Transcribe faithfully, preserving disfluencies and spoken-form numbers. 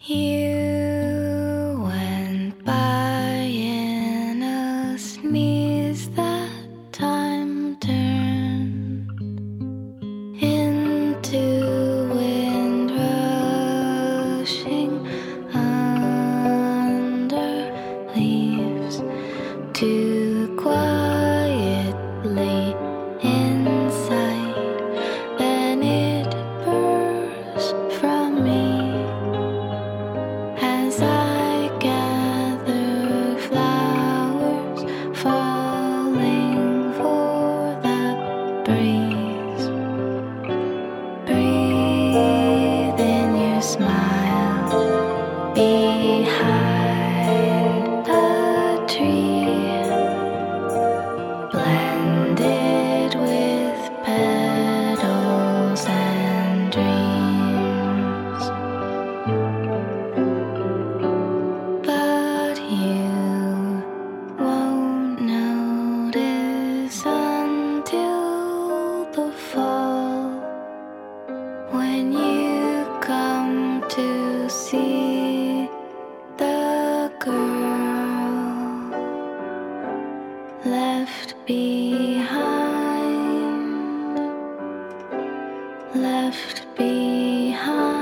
You went by in a sneeze, that time turned into wind rushing under leaves too quietly inside. Then it burst from me as I gather flowers falling for the breeze. Breathe in your smile behind a tree, blended with petals and dreams. But you won't notice until the fall, when you come to see the girl left behind, left behind.